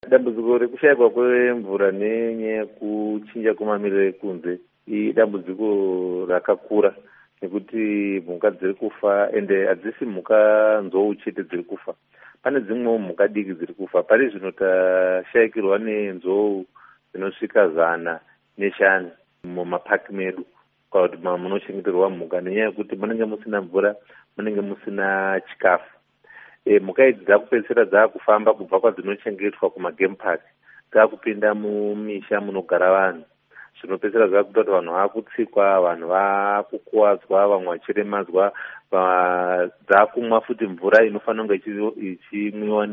Dambudziko rekushayikwa kwemvura nenyaya yekuchinja kwemamiriro ekunze idambudziko rakakura nekuti mhuka dziri kufa, ende hadzisi mhuka nzou chete dziri kufa. Pane dzimwewo mhuka diki dziri kufa. Pari zvino tashayikirwa nenzou dzinosvika 100 mumapaki medu kana kuti munochengeterwa mhuka, nenyaya yekuti munenge musina mvura, munenge musina chikafu. Mhuka idzi dzakupedzisira dzakufamba kubva kwadzinochengetwa kumagame park dzakupinda mumisha munogara vanhu. Zvinopedzisira zvakuita kuti vanhu vakutsikwa, vanhu vakukuwadzwa, vamwe vachiremadzwa, dzakumwa futi mvura inofanira kunge ichimwiwa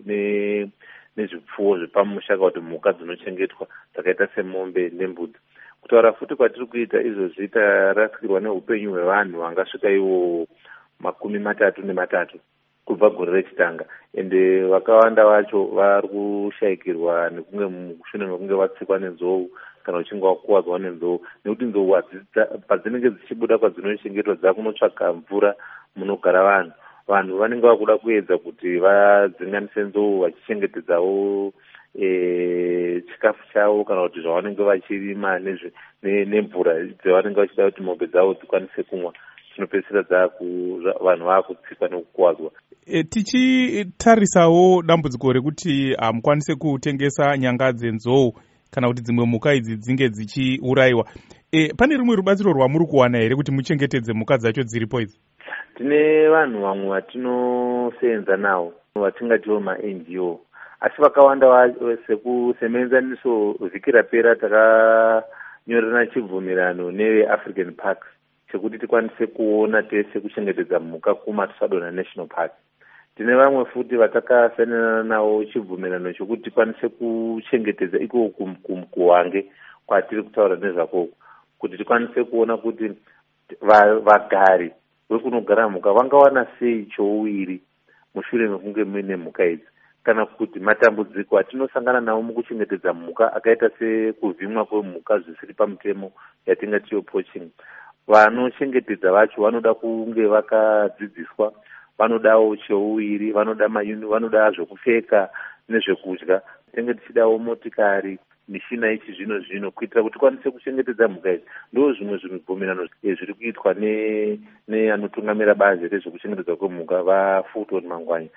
nezvipfuwo zvepamusha kana kuti mhuka dzinochengetwa dzakaita semombe nembudzi. Kutaura futi kwatiri kuita izvozvi tarasikirwa neupenyu hwevanhu vangasvika ivo 33 kubva gore rechitanga, ende vakawanda vacho vari kushayikirwa mushure mekunge vatsikwa nenzou kana uchinge wakuwadzwa nenzou, nekuti nzou padzinenge dzichibuda kwadzinochengetwa dzakunotsvaka mvura munogara vanhu. Vanhu vanenge vakuda kuedza kuti vadzinganise nzou vachichengetedzawo chikafu chavo kana kuti zvavanenge vachirima nemvura dzavanenge vachida kuti mombe dzavo dzikwanise kumwa. Zvinopedzisira vanhu vakutsikwa nekukuwadzwa. Tichitarisawo dambudziko rekuti hamukwanise kutengesa nyanga dzenzou kana kuti dzimwe mhuka idzi dzinge dzichiurayiwa, pane rumwe rubatsiro rwamuri kuwana here kuti muchengetedze mhuka dzacho dziripo idzi? Tine vanhu vamwe vatinoseenza navo vatingatiwo ma-NGO, asi vakawanda semuenzaniso vhiki rapera takanyorana chibvumirano neAfrican Parks chekuti tikwanise kuona tese kuchengetedza mhuka kuMatusadona National Park. Tine vamwe futi vatakasainana navo chibvumirano chokuti tikwanise kuchengetedza iko kuHwange kwatiri kutaura nezvakoko, kuti tikwanise kuona kuti vagari vekunogara mhuka vangawana sei chouviri mushure mekunge muine mhuka idzi, kana kuti matambudziko atinosangana nawo mukuchengetedza mhuka akaita sekuvhimwa kwemhuka zvisiri pamutemo yatingatiyo poaching. Vanochengetedza vacho vanoda kunge vakadzidziswa, vanodawo cheuviri, vanoda zvekupfeka nezvekudya. Tinenge tichidawo motikari, mishina yechizvino zvino kuitira kuti tikwanise kuchengetedza mhuka idzi. Ndo zvimwe zvibvumirano zviri kuitwa neanotungamira bazi rezvekuchengetedzwa kwemhuka vaFulton Mangwanya.